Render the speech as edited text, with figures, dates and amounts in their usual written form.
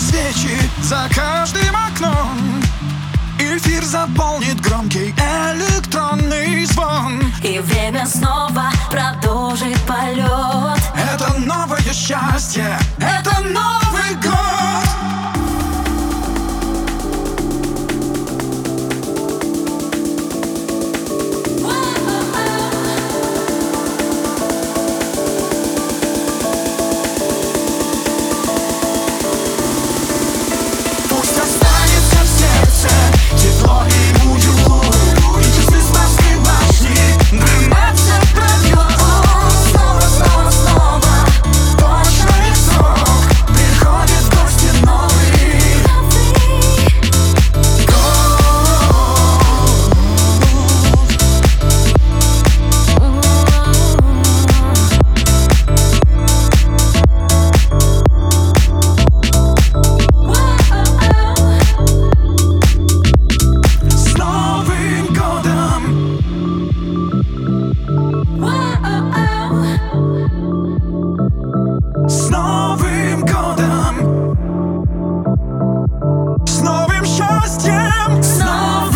свечи за каждым окном. Эфир заполнит громкий электронный звон, и время снова продолжит полет. Это новое счастье, это Новый год. Пусть останется в сердце тепло и уют, и часы Спасской башни 12 пробьет. Снова, снова, снова точный срок, приходит в гости Новый год. С Новым годом! С Новым годом! С новым счастьем! С новым